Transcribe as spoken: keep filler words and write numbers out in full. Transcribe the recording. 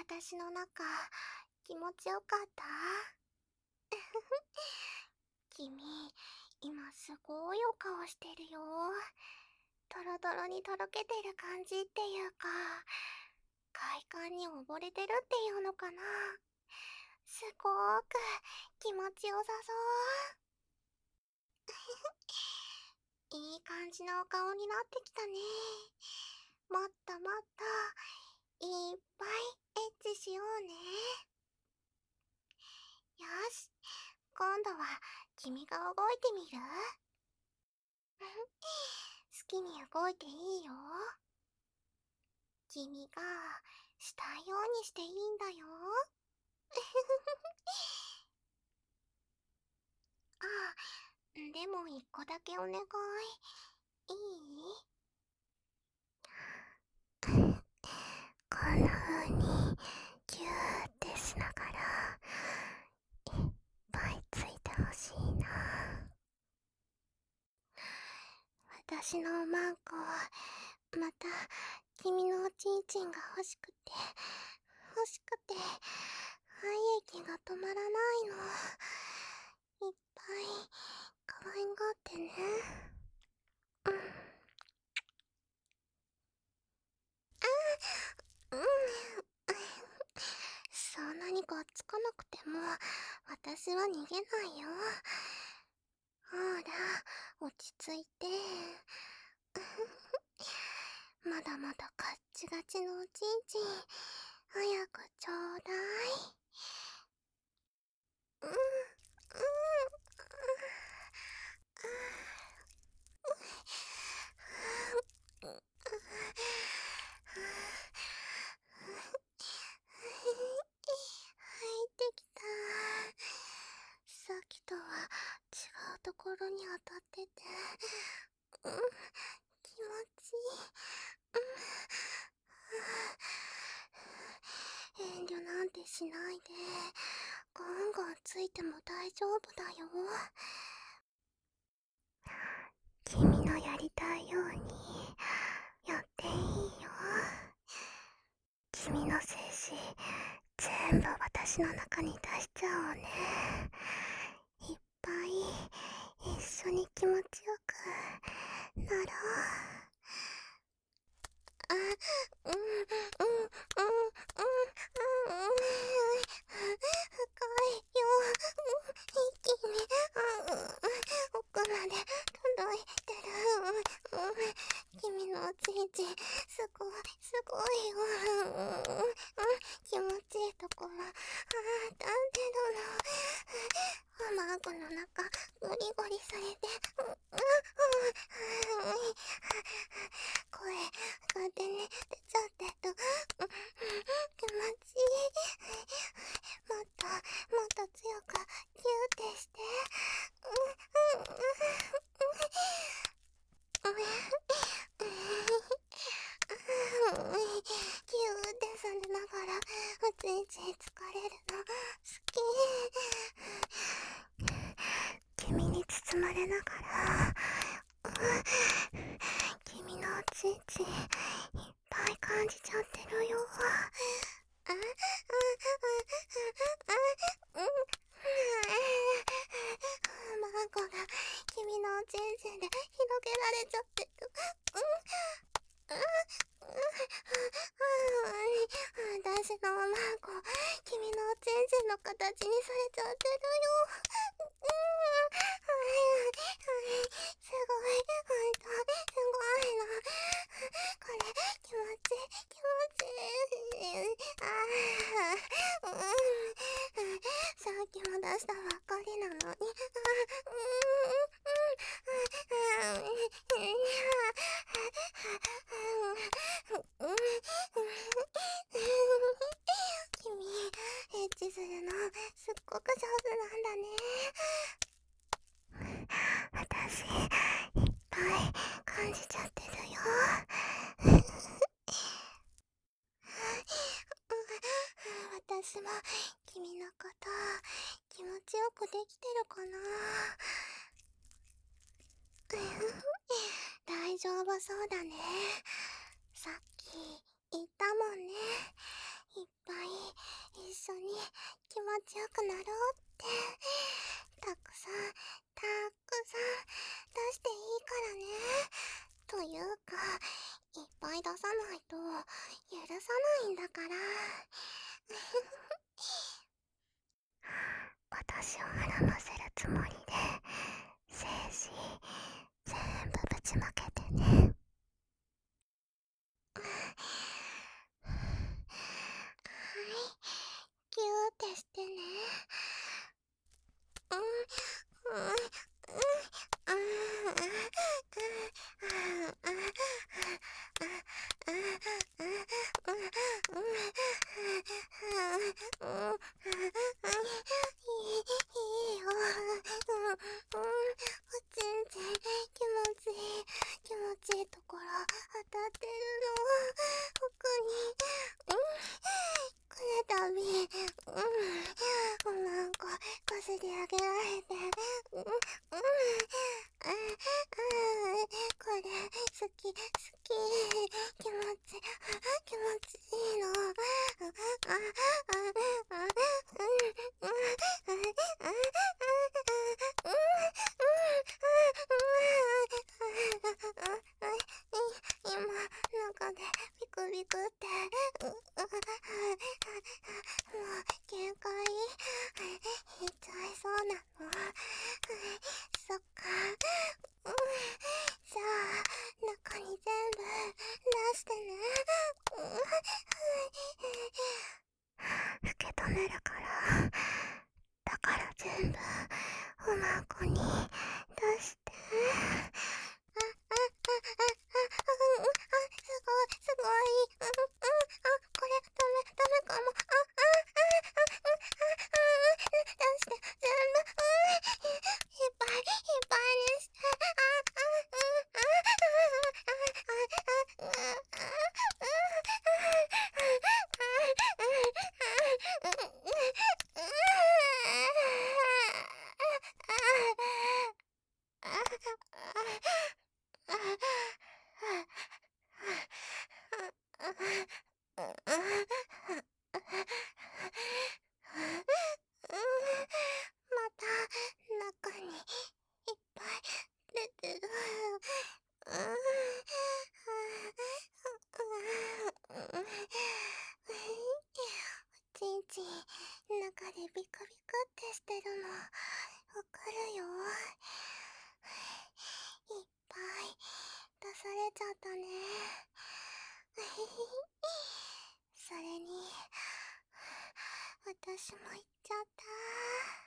私の中、気持ちよかった？君、今すごいお顔してるよ。トロトロにとろけてる感じっていうか、快感に溺れてるっていうのかな。すごーく気持ちよさそう。いい感じのお顔になってきたね。もっともっと、いっぱいエッチしようね。よし、今度は君が動いてみる？好きに動いていいよ。君がしたいようにしていいんだよ。ああ、でも一個だけお願い。いい？こんな風にギューってしながらいっぱいついてほしいな。私のマンコはまた君のおちんちんが欲しくて欲しくて愛液が止まらないの。いっぱい可愛がってね。うん。あ、うん。そんなにがっつかなくても私は逃げないよ。ほら、落ち着いて。まだまだガッチガチのおちんちん早くちょうだい。うん、うん、うん、うん、入ってきた。さっきとは違うところに当たってて、うん、気持ちいい。うん、遠慮なんてしないで、ガンガンついても大丈夫だよ。君のやりたいようにやっていいよ。君の精子全部私の中に出しちゃおうね。いっぱい一緒に気持ちよくなろう。あ、うん、うん、うん、うん、うん、深いよ。一気に、うん、奥まで届いてる。うん、君のおちんちんすごい、すごいよ。うん、うん、気持ちいいところ、あー、なんでだろう。卵の中、ゴリゴリされて、うん、うん、うん、声、勝手に出ちゃってる。うん、気持ちいい。もっと、もっと強く、ギューってして。うん、うん、うん、うん、うん、ギューってされながら、おちんちん疲れるの、好き。君に包まれながら、君のおちんちんいっぱい感じちゃってるよ。あ、あ、あ、あ、あ、うん、マンコが君のおちんちんで広げられちゃってる。うん、あ、私のマンコ、君のおちんちんの形にされちゃってるよ。うん、すごい、ほんと、すごいの。これ、気持ちいい、気持ちいい。ああ、うん、さっきも出したばっかりなのに。あ、うん、うん、うん、うん、うん、うん、君、エッチするのすっごく上手なんだね。私、いっぱい感じちゃってるよ。私も君のこと気持ちよくできてるかな。大丈夫そうだね。さっき言ったもんね。 いっぱい一緒に気持ちよくなろうって、たくさんたくさん出していいからね。というか、いっぱい出さないと許さないんだから。私を腹ませるつもりで精子全部ぶちまけてね。はい、ギューってしてね。うんうんうんいいよ。全然気持ちいい気持ちいいところ当たってるの。奥に来るたびうんおまんここすり上げられてうんうんああこれ好き好き気持ち気持ちいいの。ああああうんうん今中でビクビクってもう限界いっちゃいそうなの。そっかじゃあ中に全部出してね。受け止めるから。だから全部おまんこに出して。あ、あ、あ、あ、あ、うん、あ、すごい、すごい。うん、うん、あ、これ、ダメ、ダメかも。あ、あ、あ、あ、あ、あ、出して、全部、うん、いっぱい、いっぱいにして。あ、あ、うん、あ、あ、あ、あ、あ、あ、また中にいっぱい出てる。ちんちん中でビクビクってしてるのわかるよ。いっぱい出されちゃったね。それに私も言っちゃった。